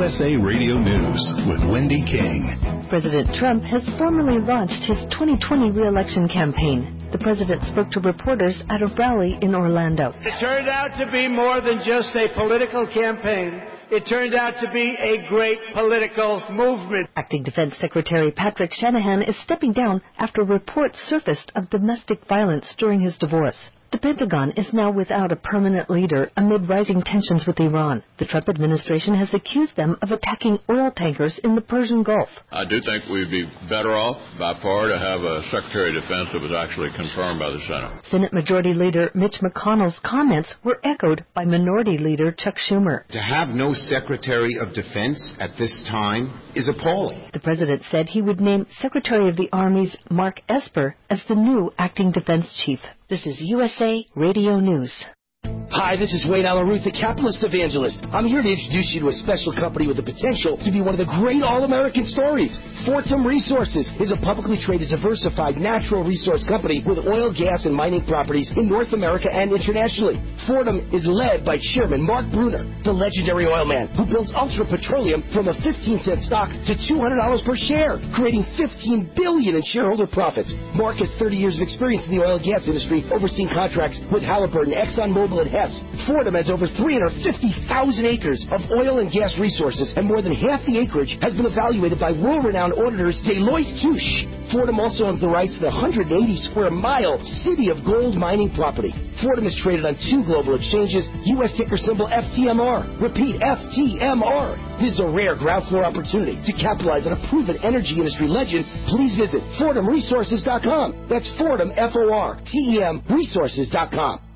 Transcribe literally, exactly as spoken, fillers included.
S A Radio News with Wendy King. President Trump has formally launched his twenty twenty re-election campaign. The president spoke to reporters at a rally in Orlando. It turned out to be more than just a political campaign. It turned out to be a great political movement. Acting Defense Secretary Patrick Shanahan is stepping down after reports surfaced of domestic violence during his divorce. The Pentagon is now without a permanent leader amid rising tensions with Iran. The Trump administration has accused them of attacking oil tankers in the Persian Gulf. I do think we'd be better off by far to have a Secretary of Defense that was actually confirmed by the Senate. Senate Majority Leader Mitch McConnell's comments were echoed by Minority Leader Chuck Schumer. To have no Secretary of Defense at this time is appalling. The president said he would name Secretary of the Army's Mark Esper as the new acting defense chief. This is U S A Radio News. Hi, this is Wayne Alaruth, the capitalist evangelist. I'm here to introduce you to a special company with the potential to be one of the great all-American stories. Fortum Resources is a publicly traded, diversified natural resource company with oil, gas, and mining properties in North America and internationally. Fortum is led by Chairman Mark Bruner, the legendary oil man who builds Ultra Petroleum from a fifteen cent stock to two hundred dollars per share, creating fifteen billion dollars in shareholder profits. Mark has thirty years of experience in the oil and gas industry, overseeing contracts with Halliburton, ExxonMobil, and Hess. Fortum has over three hundred fifty thousand acres of oil and gas resources, and more than half the acreage has been evaluated by world-renowned auditors Deloitte Touche. Fortum also owns the rights to the one hundred eighty square mile City of Gold mining property. Fortum is traded on two global exchanges, U S ticker symbol F T M R. Repeat, F T M R. This is a rare ground floor opportunity to capitalize on a proven energy industry legend. Please visit Fortum Resources dot com. That's Fortum, F O R T E M, Resources dot com.